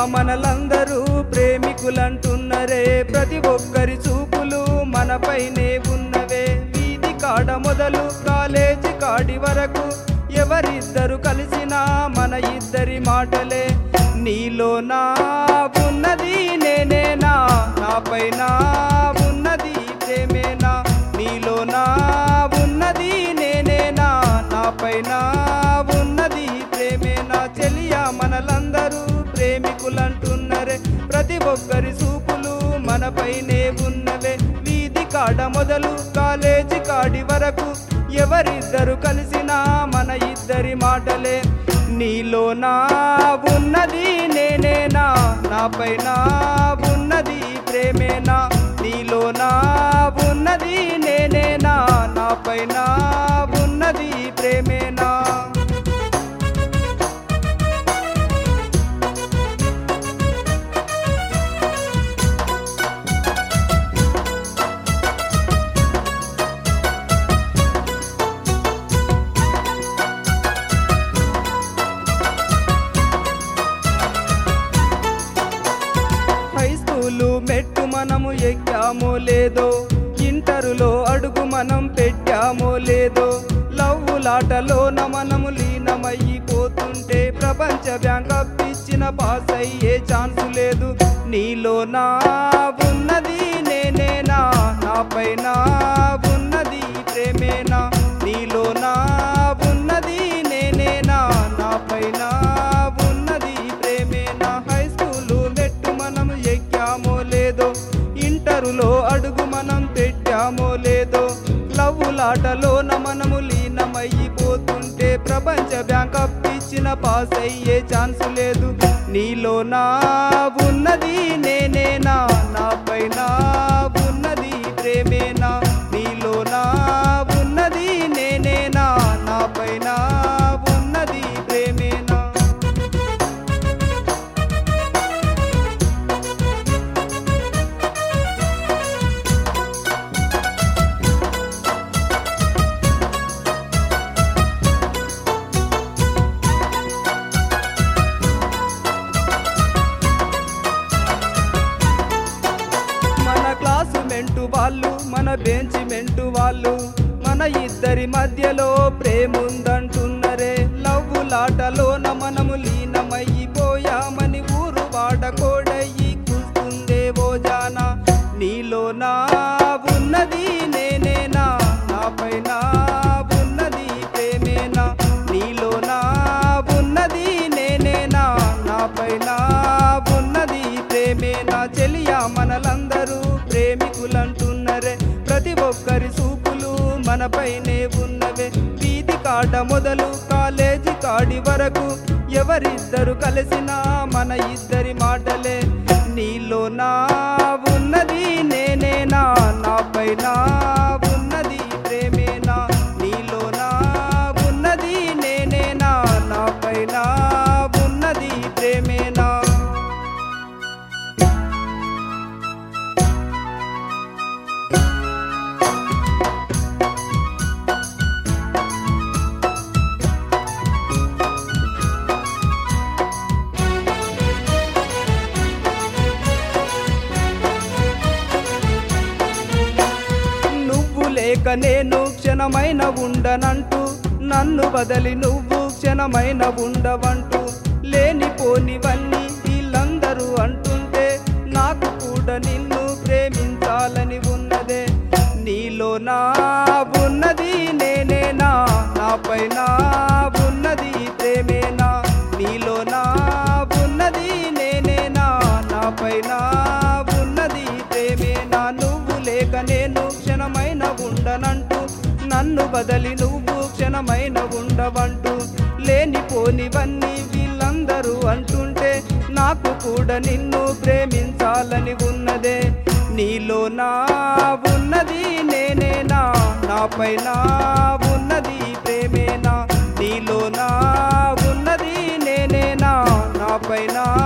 మనలందరూ ప్రేమికులంటున్నరే, ప్రతి ఒక్కరి చూపులు మనపైనే ఉన్నవే. వీధి కాడ మొదలు కాలేజీ కాడి వరకు ఎవరిద్దరు కలిసినా మన ఇద్దరి మాటలే. నీలో నా ఉన్నది నేనేనా, నాపైన ఉన్నది ప్రేమేనా. నీలో నా ఉన్నది నేనేనా, నాపైన ఉన్నది ప్రేమేనా. చెలియా మనలందరూ ప్రేమికులంటున్నరే, ప్రతి ఒక్కరి చూపులు మనపైనే ఉన్నవే. వీధి కాడ మొదలు కాలేజీ కాడి వరకు ఎవరిద్దరు కలిసినా మన ఇద్దరి మాటలే. నీలో నా ఉన్నది నేనేనా, నాపైన ఉన్నది ప్రేమేనా. నీలో నా ఉన్నది నేనేనా, నాపైన ఉన్నది ప్రేమేనా. మెట్టు మనము ఎక్కామో లేదో, ఇంటరులో అడుగు మనం పెట్టామో లేదో. లవ్వులాటలోన మనము లీనమయ్యిపోతుంటే ప్రపంచ బ్యాంక్ అప్పిచ్చిన పాస్ అయ్యే ఛాన్సు లేదు. నీలో నా ఉన్నది నేనేనా, నాపైన ఉన్నది ప్రేమేనా. నీలో నా ఉన్నది నేనేనా, నాపైన ఉన్నది ప్రేమేనా. హై స్కూలు మెట్టు మనము ఎక్కామో లేదో, ఇంటరులో అడుగు మనం పెట్టామో లేదో. లవ్వులాటలోన మనము లీనమయ్యిపోతుంటే ప్రపంచ బ్యాంక్ అప్పిచ్చిన పాస్ అయ్యే ఛాన్సు లేదు. నీలో నా ఉన్నది నేనేనా, నాపైన ఉన్నది ప్రేమేనా. నీలో నా ఉన్నది నేనేనా, నాపైన ఉన్నది ప్రేమేనా. వాళ్ళు మన బెంచ్మెంటు వాళ్ళు మన ఇద్దరి మధ్యలో ప్రేముందంటున్నరే. లవ్వులాటలోన మనము లీనమయ్యిపోయామని ఊరు వాడకోడయ్యి కూస్తుందే ఓ జానా. నీలో నా ఉన్నది నేనేనా, నాపైన ఉన్నది ప్రేమేనా. నీలో నా ఉన్నది నేనేనా, నాపైన ఉన్నది ప్రేమేనా. చెలియా మనలందరూ ప్రేమికులంటున్నరే, ప్రతి ఒక్కరి చూపులు మనపైనే ఉన్నవే. వీధి కాడ మొదలు కాలేజీ కాడి వరకు ఎవరిద్దరు కలిసినా మన ఇద్దరి మాటలే. నీలో నా ఉన్నది నేనేనా, నాపైన ఉన్నది ప్రేమేనా. నీలో నా ఉన్నది నేనేనా, నాపైన ఉన్నది ప్రేమేనా. లేక నేను క్షణమైన ఉండనంటూ, నన్ను బదలి నువ్వు క్షణమైన ఉండవంటూ. లేనిపోనివన్నీ వీళ్ళందరూ అంటుంటే నాకు కూడా నిన్ను ప్రేమించాలని ఉన్నదే. నీలో నా ఉన్నది నేనేనా, నాపైన ఉన్నది ప్రేమేనా. నీలో నా ఉన్నది నేనేనా, నాపైన ఉన్నది ప్రేమేనా. నువ్వు లేక నేను క్షణమైన ఉండనంటూ, నన్ను బదలి నువ్వు క్షణమైన ఉండవంటూ. లేనిపోనివన్నీ వీళ్ళందరూ అంటుంటే నాకు కూడా నిన్ను ప్రేమించాలని ఉన్నదే. నీలో నా ఉన్నది నేనేనా, నాపైన ఉన్నది ప్రేమేనా. నీలో నా ఉన్నది నేనేనా, నాపైన